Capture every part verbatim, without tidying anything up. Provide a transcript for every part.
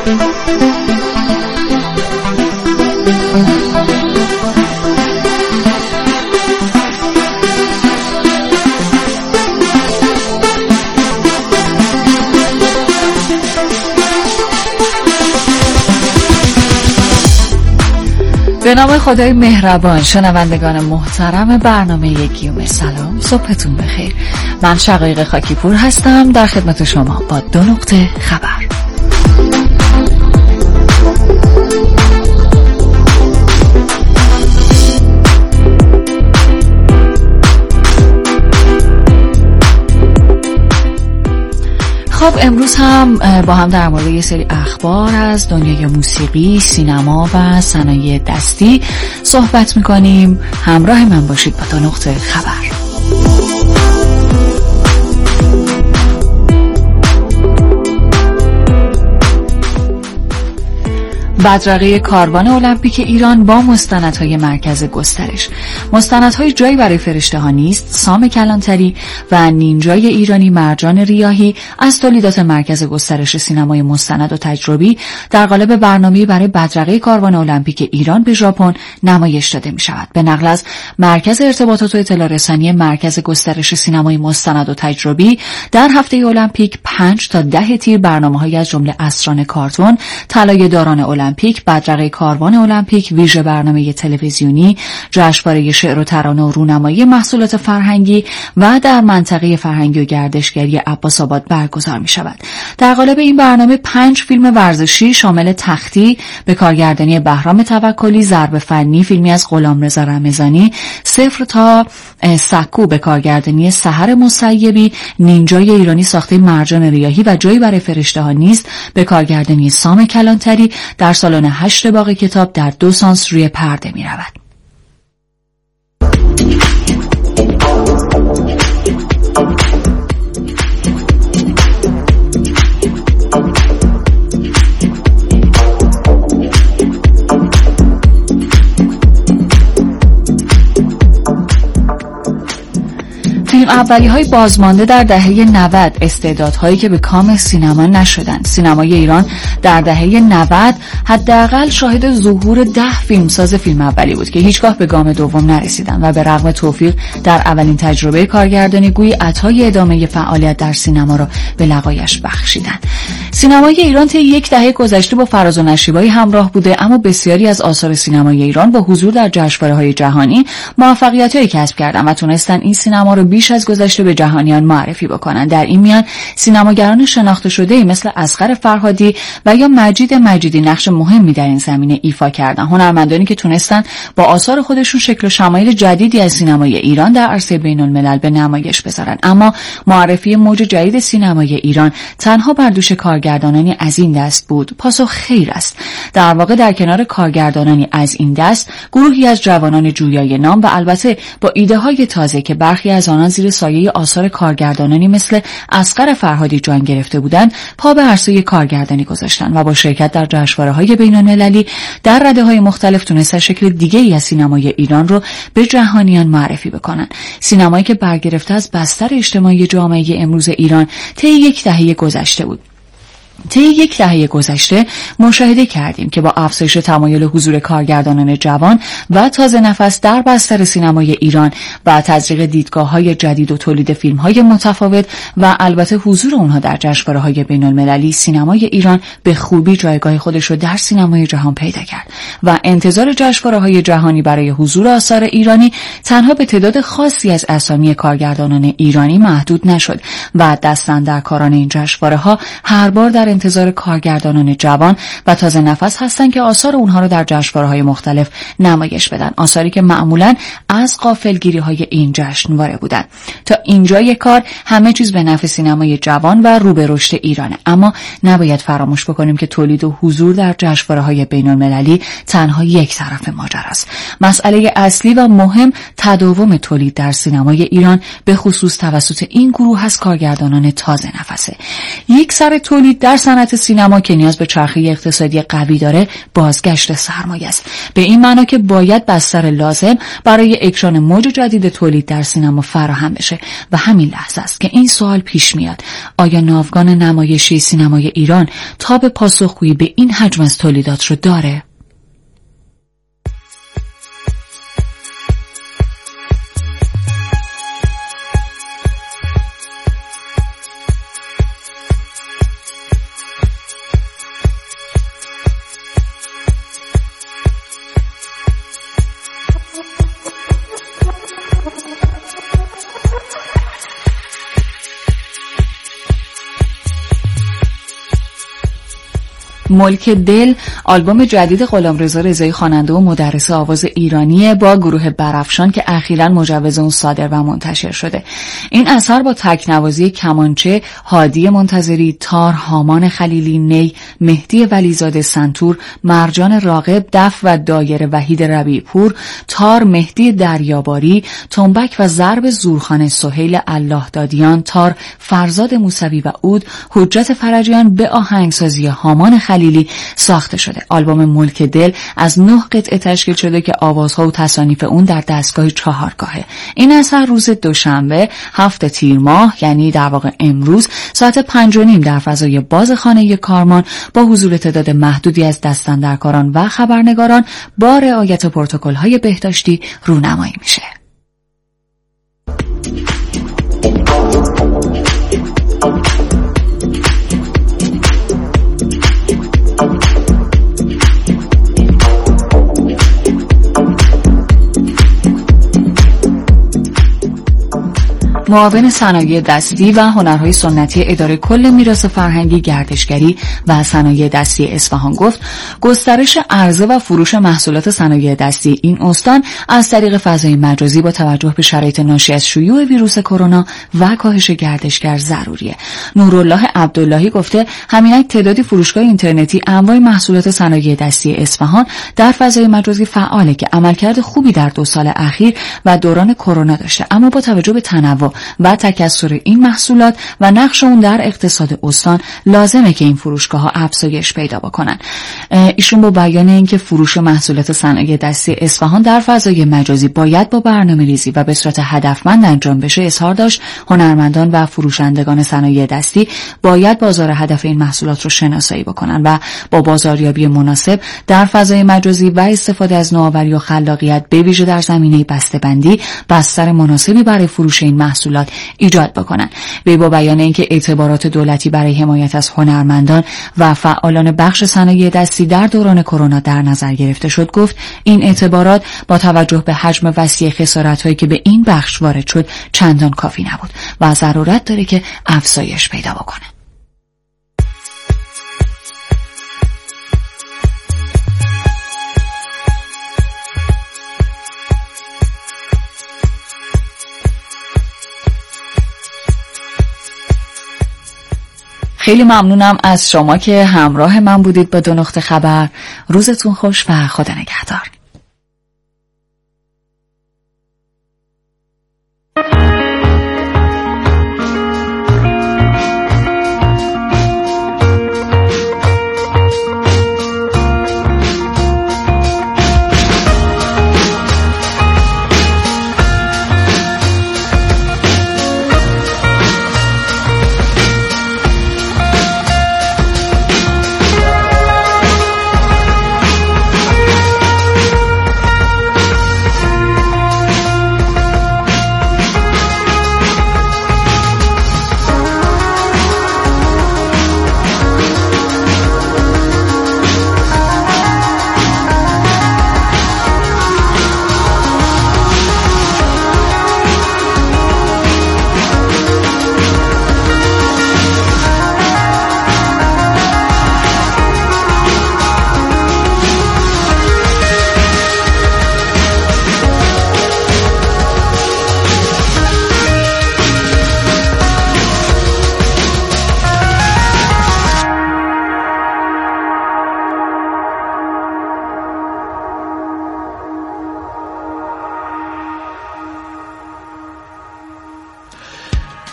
به نام خدای مهربان. شنوندگان محترم برنامه گیوم سلام، صبحتون بخیر. من شقایق خاکیپور هستم در خدمت شما با دو نقطه خبر. خب امروز هم با هم در مورد یه سری اخبار از دنیای موسیقی، سینما و صنایع دستی صحبت میکنیم. همراه من باشید با دو نقطه خبر. بدرقه کاروان المپیک ایران با مستندهای مرکز گسترش. مستندهای جایی برای فرشته ها نیست، سام کلانتری و نینجای ایرانی مرجان ریاحی از تولیدات مرکز گسترش سینمای مستند و تجربی در قالب برنامه‌ای برای بدرقه کاروان المپیک ایران به ژاپن نمایش داده می شود. به نقل از مرکز ارتباطات و اطلاع رسانی مرکز گسترش سینمای مستند و تجربی، در هفته المپیک پنج تا ده تیر برنامه‌های از جمله اسران کارتون، طلای داران المپیک، بدرقه کاروان المپیک، ویژه برنامه تلویزیونی، جشنواره شعر و ترانه و رونمایی محصولات فرهنگی و در منطقه فرهنگی و گردشگری عباس‌آباد برگزار می شود. در قالب این برنامه پنج فیلم ورزشی شامل تختی به کارگردانی بهرام توکلی، ضرب فنی فیلمی از غلامرضا رمضانی، صفر تا سکو به کارگردانی سحر مسیبی، نینجای ایرانی ساخته مرجان ریاحی و جایی برای فرشته ها نیست به کارگردانی سام کلانتری در سالن هشت باغ کتاب در دو سانس روی پرده می رود. فیلم اولی های بازمانده در دهه نود، استعدادهایی که به کام سینما نشدند. سینمای ایران در دهه نود حداقل شاهد ظهور ده فیلمساز فیلم اولی بود که هیچگاه به گام دوم نرسیدند و به رغم توفیق در اولین تجربه کارگردانی گویی عطای ادامه فعالیت در سینما را به لقایش بخشیدند. سینمای ایران طی یک دهه گذشته با فراز و نشیب‌های همراه بوده، اما بسیاری از آثار سینمای ایران با حضور در جشنواره‌های جهانی موفقیت‌هایی کسب کردند و تونستن این سینما را بیش از گذشته به جهانیان معرفی بکنند. در این میان سینماگران شناخته شده‌ای مثل اصغر فرهادی و یا مجید مجیدی نقش مهمی در این زمینه ایفا کردند. هنرمندانی که تونستن با آثار خودشون شکل و شمایل جدیدی از سینمای ایران در عرصه بین‌الملل به نمایش بذارن. اما معرفی موج جدید سینمای ایران تنها بر دوش کارگردانانی از این دست بود؟ پاسخ خیر است. در واقع در کنار کارگردانانی از این دست، گروهی از جوانان جویای نام و البته با ایده‌های تازه که برخی از آنان زیر سایه آثار کارگردانانی مثل اصغر فرهادی جان گرفته بودند، پا به عرصه کارگردانی گذاشتند و با شرکت در جشنواره‌های بین‌المللی در رده‌های مختلف تونستن شکل دیگه‌ای از سینمای ایران رو به جهانیان معرفی بکنن. سینمایی که برگرفته از بستر اجتماعی جامعه امروز ایران طی یک دهه گذشته بود. طی یک دهه گذشته مشاهده کردیم که با افزایش تمایل حضور کارگردانان جوان و تازه نفس در بستر سینمای ایران و تزریق دیدگاه‌های جدید و تولید فیلم‌های متفاوت و البته حضور اونها در جشنواره‌های بین‌المللی، سینمای ایران به خوبی جایگاه خودش رو در سینمای جهان پیدا کرد و انتظار جشنواره‌های جهانی برای حضور آثار ایرانی تنها به تعداد خاصی از اسامی کارگردانان ایرانی محدود نشد و دستاندرکاران این جشنواره‌ها هر بار در انتظار کارگردانان جوان و تازه نفس هستند که آثار اونها رو در جشنواره‌های مختلف نمایش بدن، آثاری که معمولاً از غافلگیری‌های این جشنواره بودند. تا اینجای کار همه چیز به نفع سینمای جوان و رو به رشد ایرانه، اما نباید فراموش بکنیم که تولید و حضور در جشنواره‌های بین‌المللی تنها یک طرف ماجراست. مسئله اصلی و مهم تداوم تولید در سینمای ایران به خصوص توسط این گروه از کارگردانان تازه نفسه. یک سر تولید در در صنعت سینما که نیاز به چرخه اقتصادی قوی داره، بازگشت سرمایه است. به این معنا که باید بستر لازم برای اکران موج جدید تولید در سینما فراهم بشه و همین لحظه است که این سوال پیش میاد: آیا ناوگان نمایشی سینمای ایران تاب پاسخگویی به این حجم از تولیدات رو داره؟ ملک دل آلبوم جدید غلامرضا رضایی خواننده و مدرس آواز ایرانیه با گروه برافشان که اخیراً مجوز اون صادر و منتشر شده. این اثر با تکنوازی کمانچه هادی منتظری، تار هامان خلیلی، نی مهدی ولیزاده، سنتور مرجان راغب، دف و دایر وحید ربیع‌پور، تار مهدی دریاباری، تنبک و ضرب زورخانه سهیل الله دادیان، تار فرزاد موسوی و عود حجت فرجیان به آهنگسازی هامان خلیلی ساخته شده. آلبوم ملک دل از نه قطعه تشکیل شده که آوازها و تصانیف اون در دستگاه چهارگاهه. این اثر روز دوشنبه هفت تیر ماه، یعنی در واقع امروز، ساعت پنج و نیم در فضای باز خانه کارمان با حضور تعداد محدودی از دستاندرکاران و خبرنگاران با رعایت پروتکل‌های بهداشتی رونمایی میشه. معاون صنایع دستی و هنرهای سنتی اداره کل میراث فرهنگی، گردشگری و صنایع دستی اصفهان گفت گسترش عرضه و فروش محصولات صنایع دستی این استان از طریق فضای مجازی با توجه به شرایط ناشی از شیوع ویروس کرونا و کاهش گردشگر ضروریه. نورالله عبداللهی گفته همینک تعدادی فروشگاه اینترنتی انواع محصولات صنایع دستی اصفهان در فضای مجازی فعاله که عملکرد خوبی در دو سال اخیر و دوران کرونا داشته، اما با توجه به تنوع و تکثر این محصولات و نقش اون در اقتصاد استان لازمه که این فروشگاه‌ها افزایش پیدا بکنن. ایشون با بیان اینکه فروش محصولات صنایع دستی اصفهان در فضای مجازی باید با برنامه‌ریزی و به صورت هدفمند انجام بشه اظهار داشت هنرمندان و فروشندگان صنایع دستی باید بازار هدف این محصولات رو شناسایی بکنن و با بازاریابی مناسب در فضای مجازی و استفاده از نوآوری و خلاقیت به ویژه در زمینه بسته‌بندی بستر مناسبی برای فروش این محصولات ایجاد بکنن. وی با بیان اینکه اعتبارات دولتی برای حمایت از هنرمندان و فعالان بخش صنایع دستی در دوران کرونا در نظر گرفته شد گفت این اعتبارات با توجه به حجم وسیع خسارت‌هایی که به این بخش وارد شد چندان کافی نبود و ضرورت داره که افزایش پیدا بکنه. خیلی ممنونم از شما که همراه من بودید با دو نقطه خبر. روزتون خوش و خدا نگهدار.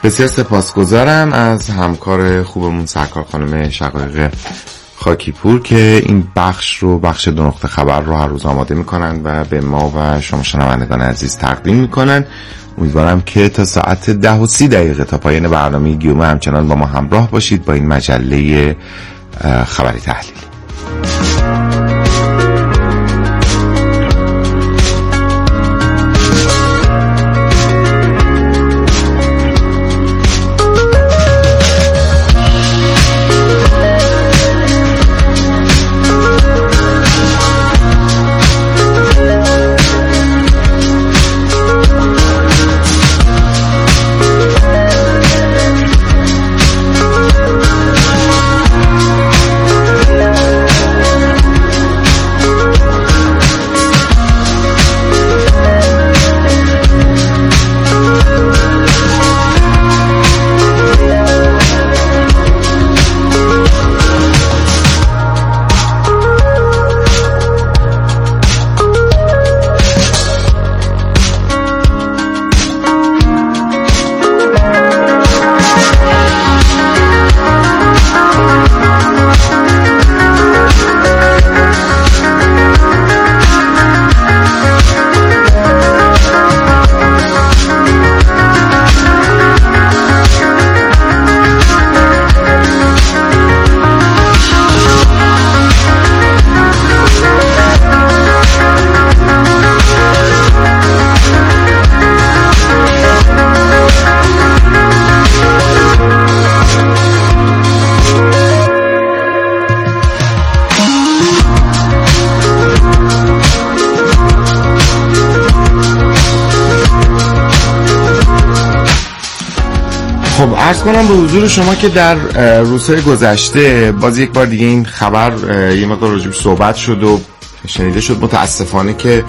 بسیار سپاسگزارم از همکار خوبمون سرکار خانم شقایق خاکیپور که این بخش رو بخش دو نقطه خبر رو هر روز آماده میکنن و به ما و شما شنوندگان عزیز تقدیم میکنن. امیدوارم که تا ساعت ده و سی دقیقه تا پایان برنامه گیومه همچنان با ما همراه باشید با این مجله خبری تحلیلی. خب عرض کنم به حضور شما که در روزهای گذشته باز یک بار دیگه این خبر یه مقدار راجبش صحبت شد و شنیده شد متاسفانه که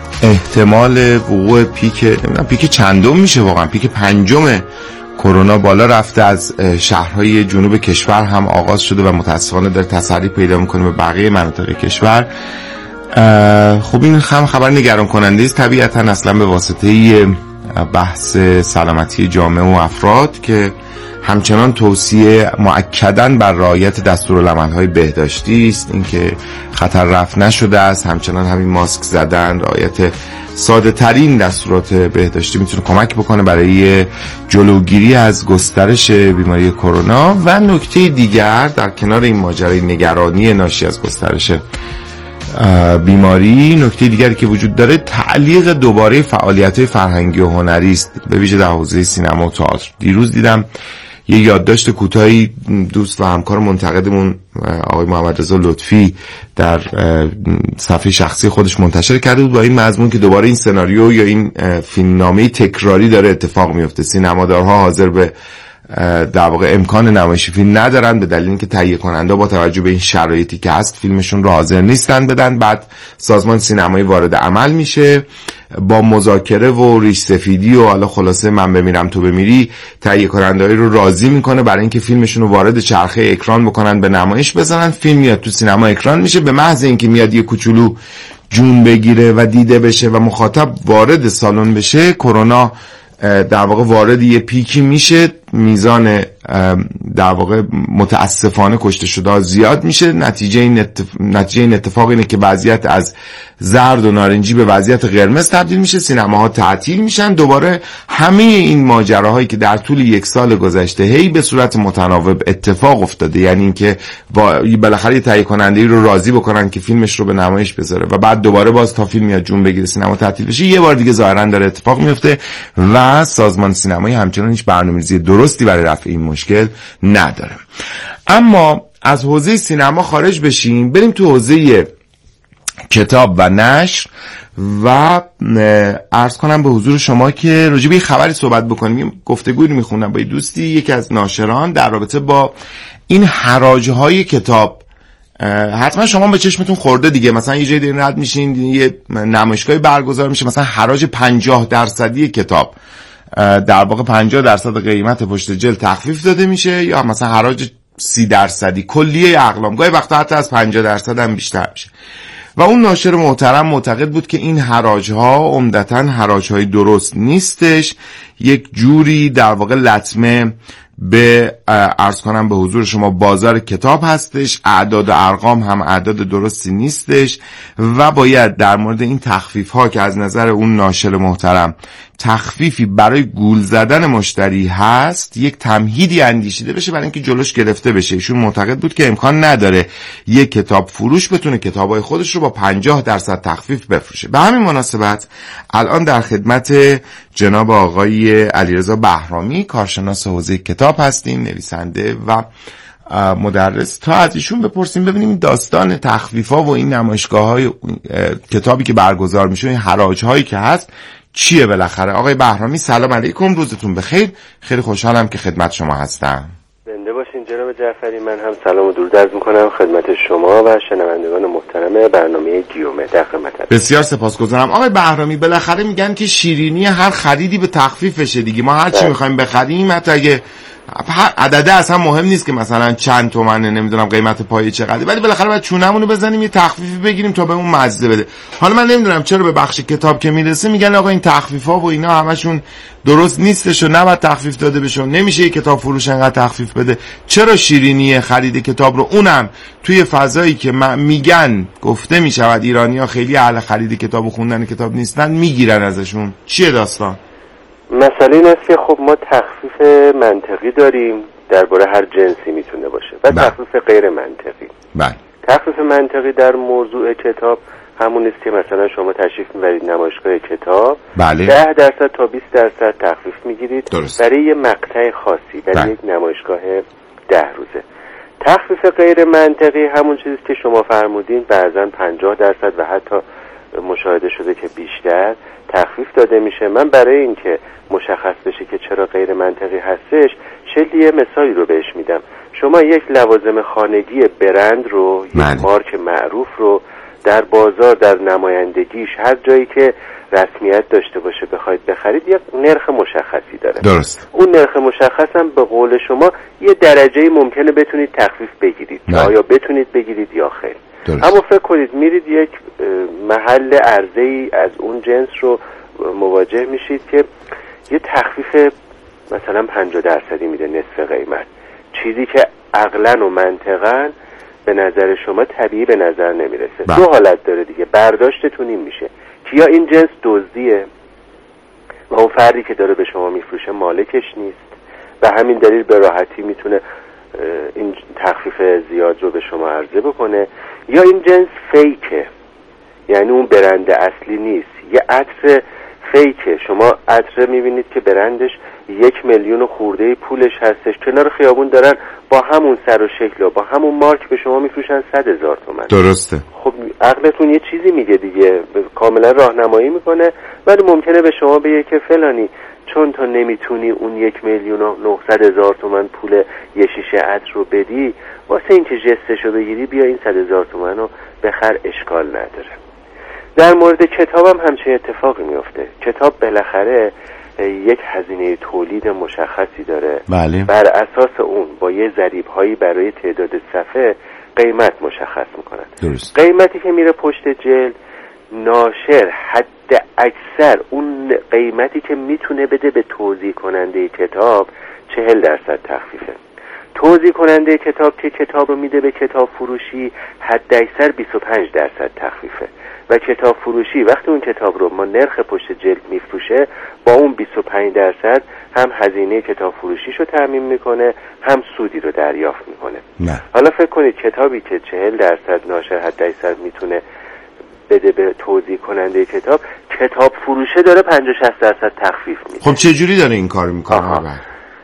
احتمال وقوع پیک نمیدونم پیک چندم میشه واقعا پیک پنجم کرونا بالا رفته از شهرهای جنوب کشور هم آغاز شده و متاسفانه داره تسری پیدا میکنه به بقیه مناطق کشور. خب این هم خبر نگران کننده است طبیعتا اصلا به واسطه بحث سلامتی جامعه و افراد که همچنان توصیه مؤکداً بر رعایت دستورالعمل‌های بهداشتی است، اینکه خطر رفع نشده است، همچنان همین ماسک زدن، رعایت ساده ترین دستورات بهداشتی میتونه کمک بکنه برای جلوگیری از گسترش بیماری کرونا. و نکته دیگر در کنار این ماجرای نگرانی ناشی از گسترش بیماری، نکته دیگری که وجود داره تعلیق دوباره فعالیت‌های فرهنگی و هنری است، به ویژه در حوزه سینما و تئاتر. دیروز دیدم یه یادداشت کوتاهی دوست و همکار منتقدمون آقای محمد رضا لطفی در صفحه شخصی خودش منتشر کرده بود با این مضمون که دوباره این سناریو یا این فیلمنامه تکراری داره اتفاق میفته. سینمادارها حاضر به در واقع امکان نمایش فیلم ندارن به دلیل اینکه تهیه کننده با توجه به این شرایطی که هست فیلمشون رو حاضر نیستن بدن. بعد سازمان سینمایی وارد عمل میشه با مذاکره و ریش سفیدی و حالا خلاصه من بمیرم تو بمیری تهیه کننده‌ای رو راضی میکنه برای اینکه فیلمشون رو وارد چرخه اکران بکنن به نمایش بزنن. فیلم میاد تو سینما اکران میشه، به محض اینکه میاد یه کوچولو جون بگیره و دیده بشه و مخاطب وارد سالن بشه، کرونا در واقع وارد یه پیکی میشه، میزان در واقع متاسفانه کشته شده زیاد میشه. نتیجه این, اتف... نتیجه این اتفاق اینه که وضعیت از زرد و نارنجی به وضعیت قرمز تبدیل میشه، سینماها تعطیل میشن. دوباره همه این ماجراهایی که در طول یک سال گذشته هی به صورت متناوب اتفاق افتاده، یعنی اینکه بالاخره یه تهیه کننده‌ای رو راضی بکنن که فیلمش رو به نمایش بذاره و بعد دوباره باز تا فیلم یا جون بگیره سینما تعطیل بشه، یه بار دیگه ظاهرا داره اتفاق میفته و سازمان سینمایی همچنان هیچ برنامه‌ریزی درستی برای رفع این مشکل نداره. اما از حوزه سینما خارج بشیم، بریم تو حوزه کتاب و نشر و عرض کنم به حضور شما که راجع به یه خبری صحبت بکنیم. گفتگویی میخونم با دوستی، یکی از ناشران، در رابطه با این حراج‌های کتاب. حتما شما به چشمتون خورده دیگه، مثلا یه جایی دارین رد میشین یه نمایشگاهی برگزار میشه، مثلا حراج پنجاه درصدی کتاب، در واقع پنجاه درصد قیمت پشت جلد تخفیف داده میشه، یا مثلا حراج سی درصدی کلیه اقلام، گاهی وقتا حتی از پنجاه درصد هم بیشتر میشه. و اون ناشر محترم معتقد بود که این حراج‌ها عمدتاً حراج‌های درست نیستش، یک جوری در واقع لطمه به عرض کنم به حضور شما بازار کتاب هستش، اعداد و ارقام هم اعداد درستی نیستش و باید در مورد این تخفیف ها که از نظر اون ناشر محترم تخفیفی برای گول زدن مشتری هست یک تمهیدی اندیشیده بشه برای اینکه جلوش گرفته بشه. ایشون معتقد بود که امکان نداره یک کتاب فروش بتونه کتابای خودش رو با پنجاه درصد تخفیف بفروشه. به همین مناسبت الان در خدمت جناب آقای علیرضا بهرامی کارشناس حوزه کتاب هستیم، نویسنده و مدرس، تا از ایشون بپرسیم ببینیم داستان تخفیف‌ها و این نمایشگاه‌های کتابی که برگزار میشه، این حراج‌هایی که هست چیه بالاخره. آقای بهرامی سلام علیکم، روزتون بخیر. خیلی خوشحالم که خدمت شما هستم. زنده باشین جناب جعفری. من هم سلام و درود عرض می‌کنم خدمت شما و شنوندگان محترم برنامه گیومه. در خدمتم. بسیار سپاسگزارم. آقای بهرامی بالاخره میگن که شیرینی هر خریدی به تخفیف بشه دیگه. ما هر چی می‌خوایم بخریم، حتی اگه عدده اصلا مهم نیست که مثلا چند تومنه، نمیدونم قیمت پایه چقدره، ولی بالاخره باید چونمونو بزنیم یه تخفیفی بگیریم تا به اون مزه بده. حالا من نمیدونم چرا به بخش کتاب که میرسه میگن آقا این تخفیفا و اینا همشون درست نیستش و نباید تخفیف داده بشه، نمیشه یه کتاب فروش انقدر تخفیف بده. چرا شیرینی خرید کتاب رو، اونم توی فضایی که میگن گفته میشود ایرانی‌ها خیلی اهل خرید کتاب و خوندن کتاب نیستن، میگیرن ازشون؟ چیه داستان؟ مسئله این است که خب ما تخفیف منطقی داریم درباره هر جنسی میتونه باشه و تخفیف غیر منطقی. بله. تخفیف منطقی در موضوع کتاب همون است که مثلا شما تشریف میبرید نمایشگاه کتاب، بله. ده درصد تا بیست درصد تخفیف میگیرید درست. برای یه مقطع خاصی، برای بله. یک نمایشگاه ده روزه. تخفیف غیر منطقی همون چیزی که شما فرمودین، بعضا پنجاه درصد و حتی مشاهده شده که بیشتر تخفیف داده میشه. من برای اینکه مشخص بشه که چرا غیر منطقی هستش، شکلی یه مثالی رو بهش میدم. شما یک لوازم خانگی برند رو، یک مارک معروف رو در بازار، در نمایندگیش، هر جایی که رسمیت داشته باشه بخواید بخرید، یک نرخ مشخصی داره. درست. اون نرخ مشخص هم به قول شما یه درجه ممکنه بتونید تخفیف بگیرید، آیا بتونید بگیرید یا خیر. درست. اما فکر کنید میرید یک محل عرضه‌ای از اون جنس رو مواجه میشید که یه تخفیف مثلا پنجاه درصدی میده، نصف قیمت، چیزی که عقلاً و منطقاً به نظر شما طبیعی به نظر نمیرسه. با. دو حالت داره دیگه، برداشتتون این میشه که یا این جنس دزدیه و اون فردی که داره به شما میفروشه مالکش نیست و همین دلیل به راحتی میتونه این تخفیف زیاد رو به شما عرضه بکنه، یا این جنس فیکه، یعنی اون برند اصلی نیست، یه عطر فیکه. شما عطر میبینید که برندش یک میلیون و خورده پولش هستش، کنار خیابون دارن با همون سر و شکل و با همون مارک به شما میفروشن صد هزار تومن. درسته. خب عقلتون یه چیزی میگه دیگه، کاملا راهنمایی میکنه، ولی ممکنه به شما بگه که فلانی چون تو نمیتونی اون یک میلیون و نهصد هزار تومن پول یه شیشه عطر رو بدی، واسه اینکه جستشو بگیری بیا این صد هزار تومن رو بخر، اشکال نداره. در مورد کتاب هم همچه اتفاقی میفته. کتاب بالاخره یک هزینه تولید مشخصی داره. بله. بر اساس اون با یه ضریب‌هایی برای تعداد صفحه قیمت مشخص میکنن. درست. قیمتی که میره پشت جلد، ناشر حد اکثر اون قیمتی که میتونه بده به توزیع کننده کتاب چهل درصد تخفیفه. توزیع کننده کتاب که کتاب رو میده به کتاب فروشی حد اکثر بیست و پنج درصد تخفیفه و کتاب فروشی وقتی اون کتاب رو ما نرخ پشت جلد میفروشه با اون بیست و پنج درصد هم هزینه کتاب فروشیشو تامین میکنه، هم سودی رو دریافت میکنه. نه. حالا فکر کنید کتابی که چهل درصد ناشر حد اکثر میتونه بده به توزیع کننده کتاب، کتاب فروشه داره پنجاه شصت درصد تخفیف میده. خب چه جوری داره این کارو میکنه؟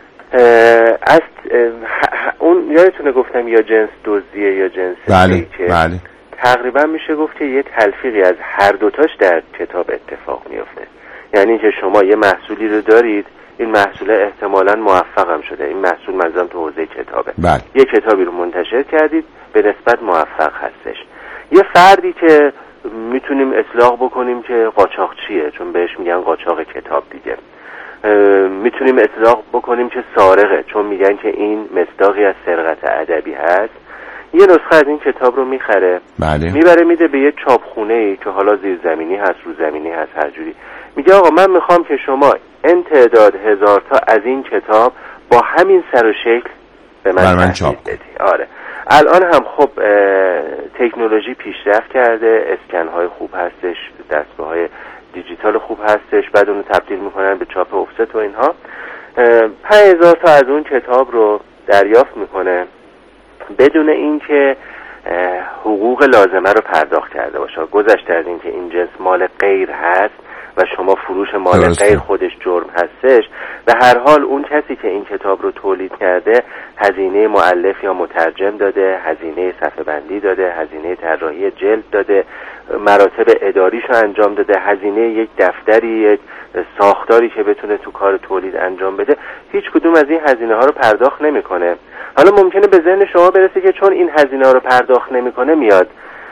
از اون یادتونه گفتم یا جنس دزدیه یا جنس بله. فیکه. بله. تقریبا میشه گفت که یه تلفیقی از هر دوتاش در کتاب اتفاق میفته. یعنی که شما یه محصولی رو دارید، این محصول احتمالاً موفق هم شده، این محصول منظورم تو حوزه کتابه. بله. یه کتابی رو منتشر کردید به نسبت موفق هستش. یه فردی که میتونیم اطلاق بکنیم که قاچاقچیه، چون بهش میگن قاچاق کتاب دیگه، میتونیم اطلاق بکنیم که سارقه، چون میگن که این مصداقی از سرقت ادبی هست، یه نسخه از این کتاب رو میخره، بله. میبره میده به یه چاپخونه‌ای که حالا زیرزمینی هست رو زمینی هست هر جوری، میگه آقا من میخوام که شما این تعداد هزار تا از این کتاب با همین سر و شکل به من, من چاپ بدی. آره الان هم خب تکنولوژی پیشرفت کرده، اسکن های خوب هستش، دستگاه های دیجیتال خوب هستش، بعد اونو تبدیل میکنن به چاپ افست و اینها. پنج هزار تا از اون کتاب رو دریافت میکنه بدون اینکه حقوق لازمه رو پرداخت کرده باشه. گذشته از اینکه این جنس مال غیر هست و شما فروش مال غیر خودش جرم هستش، به هر حال اون کسی که این کتاب رو تولید کرده هزینه مؤلف یا مترجم داده، هزینه صفحه بندی داده، هزینه طراحی جلد داده، مراتب اداریشو انجام داده، هزینه یک دفتری، یک ساختاری که بتونه تو کار تولید انجام بده. هیچ کدوم از این هزینه ها رو پرداخت نمیکنه. حالا ممکنه به ذهن شما برسه که چون این هزینه ها رو پرداخت نمیکنه میاد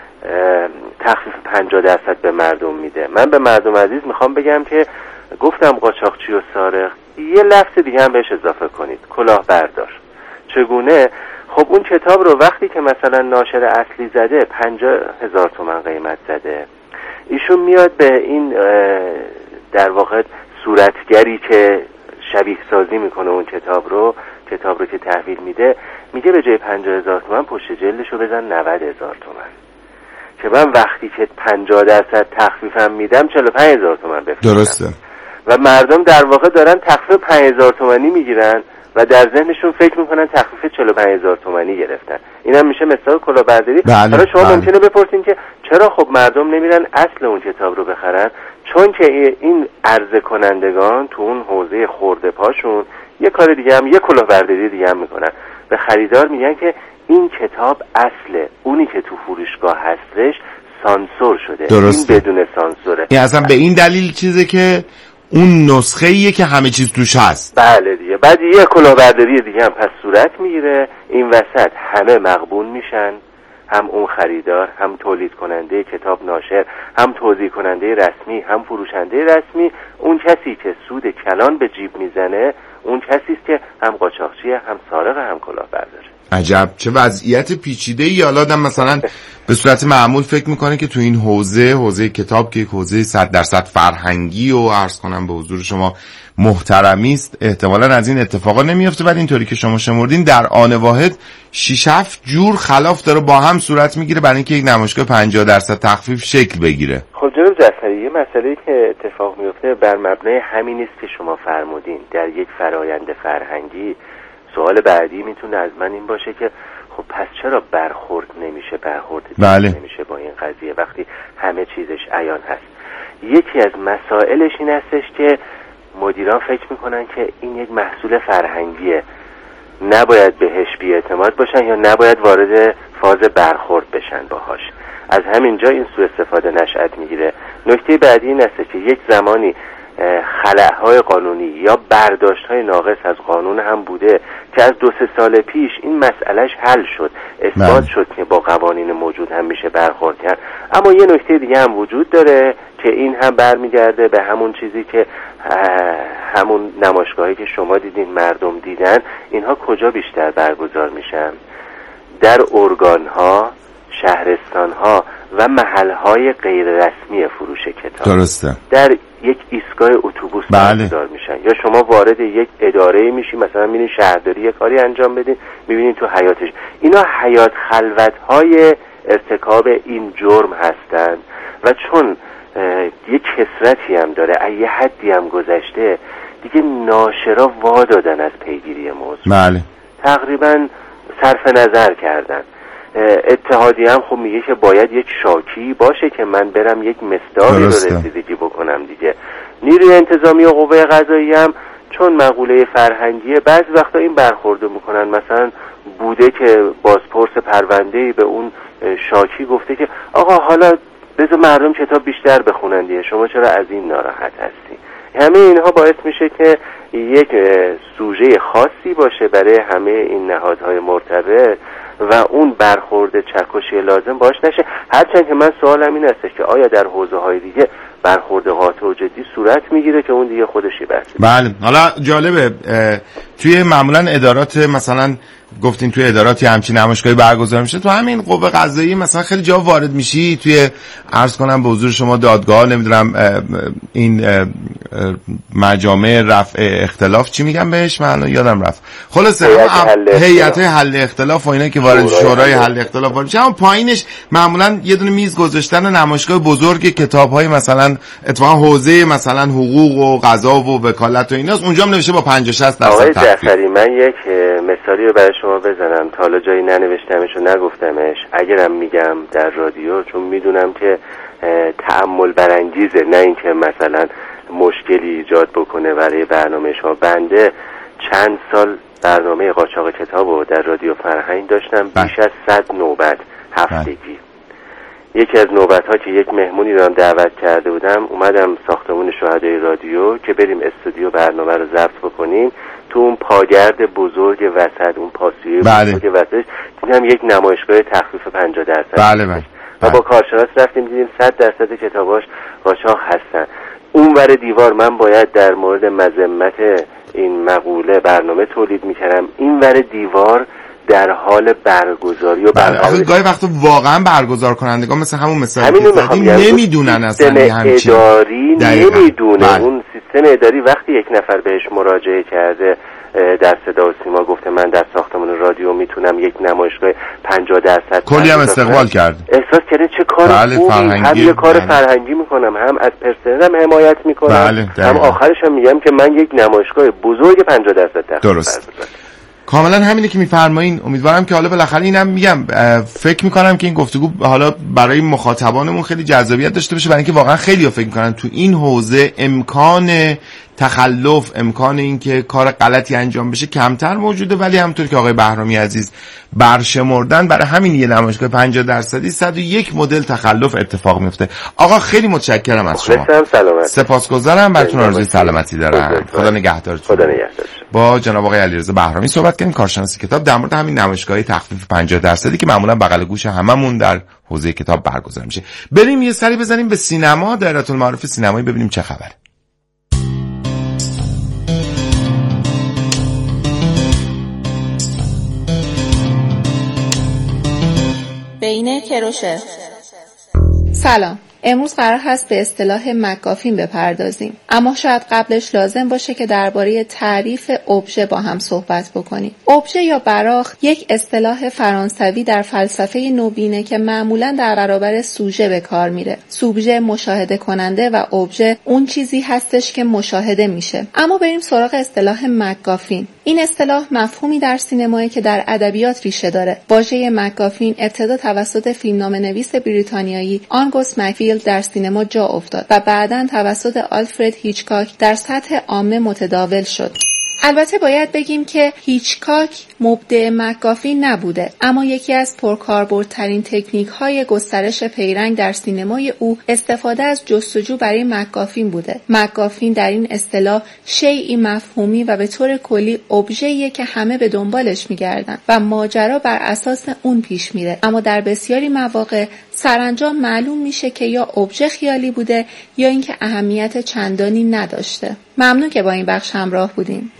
تخفیف پنجاه درصد به مردم میده. من به مردم عزیز میخوام بگم که گفتم قاچاقچی و سارق، یه لفظ دیگه هم بهش اضافه کنید، کلاهبردار. چگونه؟ خب اون کتاب رو وقتی که مثلا ناشر اصلی زده پنجاه هزار تومان قیمت زده، ایشون میاد به این در واقع صورتگری که شبیه سازی میکنه اون کتاب رو کتاب رو که تحویل میده، میگه به جای پنجاه هزار تومان پشت جلدشو بزن نود هزار تومان، که من وقتی که پنجاه درصد تخفیفم میدم چهل و پنج هزار تومان بفروشم. درسته. و مردم در واقع دارن تخفیف پنج هزار تومانی میگیرن و در ذهنشون فکر میکنن تخفیف چهل و پنج هزار تومانی گرفتن. اینم میشه مثال کلاهبرداری. بله. حالا شما بله. ممکنه بپرسین که چرا خب مردم نمیرن اصل اون کتاب رو بخرن؟ چون که این عرضه کنندگان تو اون حوزه خورده پاشون یه کار دیگه هم، یه کلاهبرداری دیگه هم میکنن. به خریدار میگن که این کتاب اصله، اونی که تو فروشگاه هستش سانسور شده. درسته. این بدون سانسوره. این اصلا به این دلیل چیزه که اون نسخه ایه که همه چیز توش هست. بله دیگه. بعد یه کلاهبرداری دیگه هم پس صورت میگیره، این وسط همه مغبون میشن، هم اون خریدار، هم تولید کننده کتاب ناشر، هم توزیع کننده رسمی، هم فروشنده رسمی. اون کسی که سود کلان به جیب میزنه اون کسی است که هم قاچاقچیه، هم سارق، هم کلاهبرداره. عجب چه وضعیت پیچیده‌ای. حالا آدم مثلا به صورت معمول فکر میکنه که تو این حوزه حوزه کتاب که یک حوزه صد درصد فرهنگی و عرض کنم به حضور شما محترمی است، احتمالاً از این اتفاقا نمیفته، ولی اینطوری که شما شمردین در آن واحد شش هفت جور خلاف داره با هم صورت میگیره برای اینکه یک نمایشگاه پنجاه درصد تخفیف شکل بگیره. خب جناب جعفری، یه مسئله‌ای که اتفاق میفته بر مبنای همین است که شما فرمودین. در یک فرایند فرهنگی سوال بعدی میتونه از من این باشه که خب پس چرا برخورد نمیشه برخورد بله. نمیشه با این قضیه وقتی همه چیزش عیان هست؟ یکی از مسائلش این هستش که مدیران فکر میکنن که این یک محصول فرهنگیه، نباید بهش بی‌اعتماد باشن یا نباید وارد فاز برخورد بشن باهاش. از همین جا این سوء استفاده نشأت میگیره. نکته بعدی این است که یک زمانی خلأهای قانونی یا برداشت‌های ناقص از قانون هم بوده که از دو سه سال پیش این مسئلهش حل شد، اثبات شد که با قوانین موجود هم میشه برخورد کرد. اما یه نکته دیگه هم وجود داره که این هم برمیگرده به همون چیزی که همون نمایشگاهی که شما دیدین مردم دیدن، اینها کجا بیشتر برگزار میشن؟ در ارگان‌ها، شهرستان‌ها و محل‌های غیر رسمی فروش کتاب. درسته. در یک ایستگاه اتوبوس برگزار میشن، یا شما وارد یک اداره میشی، مثلا میبینید شهرداری یک کاری انجام بدین، میبینید تو حیاتش. اینا حیات خلوت‌های ارتکاب این جرم هستند و چون یک کثرتی هم داره، از یه حدی هم گذشته دیگه، ناشرا وا دادن از پیگیری موضوع. بله. تقریبا صرف نظر کردن. اتحادیه هم خب میگه که باید یک شاکی باشه که من برم یک مصداقی رو رسیدگی بکنم دیگه. نیروی انتظامی و قوه قضاییه هم چون مقوله فرهنگیه بعضی وقتا این برخورده میکنن، مثلا بوده که بازپرس پرونده‌ای به اون شاکی گفته که آقا حالا بذار مردم کتاب بیشتر بخونن دیگه، شما چرا از این ناراحت هستی؟ همه اینها باعث میشه که یک سوژه خاصی باشه برای همه این نهادهای مرتبط و اون برخورد چکشی لازم باش نشه. هرچند که من سوالم این است که آیا در حوزه های دیگه برخورد قاطع و جدی صورت میگیره که اون دیگه خودشی بحثی. بله. حالا جالبه توی معمولا ادارات، مثلا گفتین توی اداراتی همچین نمایشگاهی برگزار میشه، تو همین قوه قضاییه مثلا خیلی جا وارد میشی، توی عرض کنم به حضور شما دادگاه، نمیدونم این مجامع رفع اختلاف چی میگم بهش، من یادم رفت، خلاصه هیئت حل اختلاف و اینا که وارد شورای حل اختلاف وارد میشه، اما پایینش معمولا یه دونه میز گذاشتن نمایشگاه بزرگ کتاب‌های مثلا اتفاقا حوزه مثلا حقوق و قضا و وکالت و ایناست، اونجا هم نوشته با پنجاه شصت درصد تخفیف. من یک مثالی رو برای شما بزنم، تا حالا جایی ننوشتمش و نگفتمش، اگرم میگم در رادیو چون میدونم که تأمل برانگیزه، نه اینکه مثلا مشکلی ایجاد بکنه برای برنامه شما. بنده چند سال برنامه قاچاق کتاب رو در رادیو فرهنگ داشتم، بیش از صد نوبت هفتگی. یکی از نوبت ها که یک مهمونی رو هم دعوت کرده بودم، اومدم ساختمون شهدای رادیو که بریم استودیو برنامه رو ضبط بکنیم، تو اون پاگرد بزرگ وسط، اون پاسیوی بله. بزرگ وسط دیدم یک نمایشگاه تخفیف پنجاه درصد. بله بله. و با کارشناس رفتیم دیدیم صد درصد کتاباش قاچاق هستن. اون ور دیوار من باید در مورد مذمت این مقوله برنامه تولید میکردم، این ور دیوار در حال برگزاری و بله. آخه گاهی وقتا واقعا برگزار کنندگان مثل همون مثالی که زدیم نمیدونن اصلا همچین اداری نمیدونه. بله. اون سیستم اداری وقتی یک نفر بهش مراجعه کرده در صدا و سیما گفته من در ساختمان رادیو میتونم یک نمایشگاه پنجاه درصد کلی هم استقبال کرد، احساس کرده چه کار بله خوبی، هم یه کار بله. فرهنگی میکنم، هم از پرسنلم حمایت میکنم، بله. هم آخرش هم میگم که من یک نمایشگاه بزرگ پنجاه درصد تخفیف. درست. کاملا همینه که میفرمایین. امیدوارم که حالا بالاخره اینم میگم فکر میکنم که این گفتگو حالا برای مخاطبانمون خیلی جذابیت داشته باشه، برای اینکه واقعا خیلی‌ها فکر میکنن تو این حوزه امکان تخلف، امکان اینکه کار غلطی انجام بشه کمتر موجوده، ولی همونطور که آقای بهرامی عزیز برشمردن برای همین یه نمایشگاه پنجاه درصدی صد و یک مدل تخلف اتفاق میفته. آقا خیلی متشکرم از شما، سپاسگزارم، براتون آرزوی سلامتی دارم، خدا نگهدارتون. خدا نگهدار. با جناب آقای علیرضا بهرامی صحبت کردیم، کارشناس کتاب، در مورد همین نمایشگاه تخفیف پنجاه درصدی که معمولا بغل گوش هممون در حوزه کتاب برگزار میشه. بریم یه سری بزنیم به سینما، دایره المعارف سینمایی، ببینیم چه خبره. بین کروشه. سلام، امروز قرار هست به اصطلاح مکافین بپردازیم، اما شاید قبلش لازم باشه که درباره تعریف ابژه با هم صحبت بکنیم. ابژه یا براق یک اصطلاح فرانسوی در فلسفه نوینه که معمولاً در برابر سوژه به کار میره. سوژه مشاهده کننده و ابژه اون چیزی هستش که مشاهده میشه. اما بریم سراغ اصطلاح مکافین. این اصطلاح مفهومی در سینمایی که در ادبیات ریشه داره. واژه مکافین ابتدا توسط فیلمنامه‌نویس بریتانیایی آنگوس مکفیلد در سینما جا افتاد و بعداً توسط آلفرد هیچکاک در سطح عامه متداول شد. البته باید بگیم که هیچکاک مبدع مکافین نبوده، اما یکی از پرکاربردترین تکنیک‌های گسترش پیرنگ در سینمای او استفاده از جستجو برای مکافین بوده. مکافین در این اصطلاح شیئی مفهومی و به طور کلی ابژه‌ایه که همه به دنبالش می‌گردن و ماجرا بر اساس اون پیش میره، اما در بسیاری مواقع سرانجام معلوم میشه که یا ابژه خیالی بوده یا اینکه اهمیت چندانی نداشته. ممنون که با این بخش همراه بودین.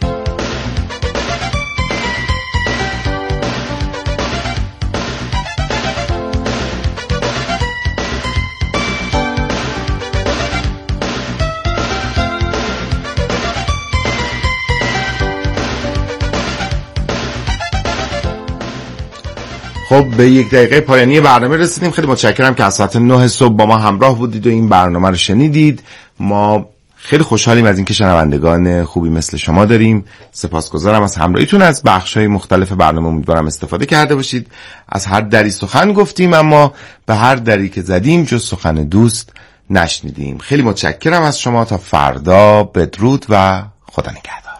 خب به یک دقیقه پایانی برنامه رسیدیم. خیلی متشکرم که از ساعت نه صبح با ما همراه بودید و این برنامه رو شنیدید. ما خیلی خوشحالیم از اینکه شنوندگان خوبی مثل شما داریم. سپاسگزارم از همراهیتون. از بخش‌های مختلف برنامه امیدوارم استفاده کرده باشید. از هر دری سخن گفتیم، اما به هر دری که زدیم جز سخن دوست نشنیدیم. خیلی متشکرم از شما. تا فردا، بدرود و خدا نگهدار.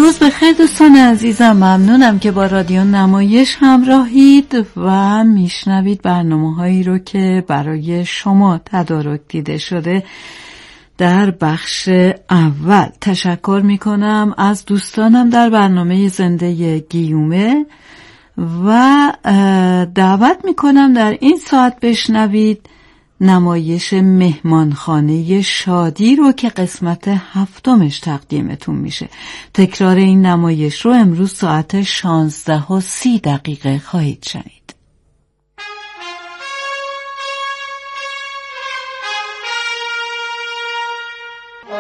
روز بخیر دوستان عزیزم، ممنونم که با رادیو نمایش همراهید و میشنوید برنامه هایی رو که برای شما تدارک دیده شده. در بخش اول تشکر میکنم از دوستانم در برنامه زنده گیومه و دعوت میکنم در این ساعت بشنوید نمایش مهمانخانه شادی رو که قسمت هفتمش تقدیمتون میشه. تکرار این نمایش رو امروز ساعت شانزده و سی دقیقه خواهید شنید.